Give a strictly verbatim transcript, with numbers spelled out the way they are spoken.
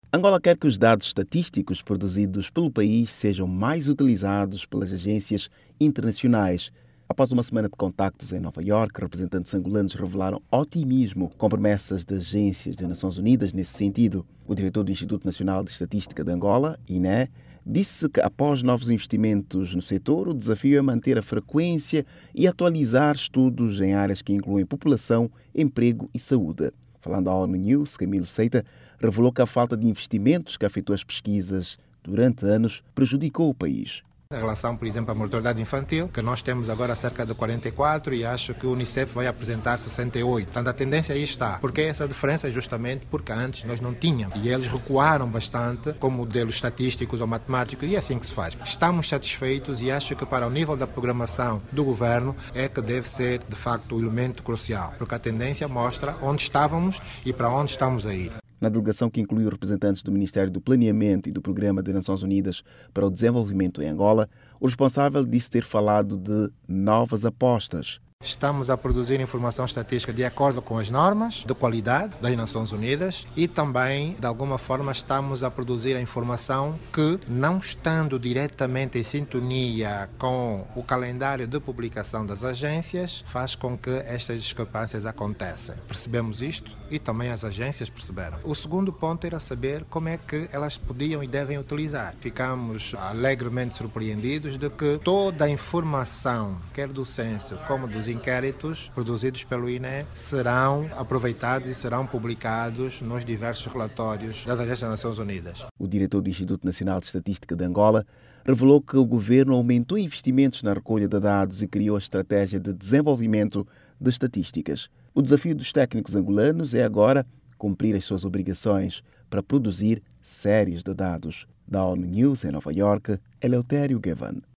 Angola quer que os dados estatísticos produzidos pelo país sejam mais utilizados pelas agências internacionais. Após uma semana de contactos em Nova Iorque, representantes angolanos revelaram otimismo com promessas das agências das Nações Unidas nesse sentido. O diretor do Instituto Nacional de Estatística de Angola, I N E, disse que após novos investimentos no setor, o desafio é manter a frequência e atualizar estudos em áreas que incluem população, emprego e saúde. Falando à ONU News, Camilo Seita revelou que a falta de investimentos que afetou as pesquisas durante anos prejudicou o país. Em relação, por exemplo, à mortalidade infantil, que nós temos agora cerca de quarenta e quatro e acho que o Unicef vai apresentar sessenta e oito. Portanto, a tendência aí está. Porque essa diferença é justamente porque antes nós não tínhamos. E eles recuaram bastante com modelos estatísticos ou matemáticos e é assim que se faz. Estamos satisfeitos e acho que para o nível da programação do governo é que deve ser, de facto, o elemento crucial. Porque a tendência mostra onde estávamos e para onde estamos a ir. Na delegação que incluiu representantes do Ministério do Planeamento e do Programa das Nações Unidas para o Desenvolvimento em Angola, o responsável disse ter falado de novas apostas. Estamos a produzir informação estatística de acordo com as normas de qualidade das Nações Unidas e também, de alguma forma, estamos a produzir a informação que, não estando diretamente em sintonia com o calendário de publicação das agências, faz com que estas discrepâncias aconteçam. Percebemos isto e também as agências perceberam. O segundo ponto era saber como é que elas podiam e devem utilizar. Ficamos alegremente surpreendidos de que toda a informação, quer do censo como dos inquéritos produzidos pelo I N E serão aproveitados e serão publicados nos diversos relatórios das agências das Nações Unidas. O diretor do Instituto Nacional de Estatística de Angola revelou que o governo aumentou investimentos na recolha de dados e criou a estratégia de desenvolvimento de estatísticas. O desafio dos técnicos angolanos é agora cumprir as suas obrigações para produzir séries de dados. Da ONU News em Nova Iorque, Eleutério Gavan.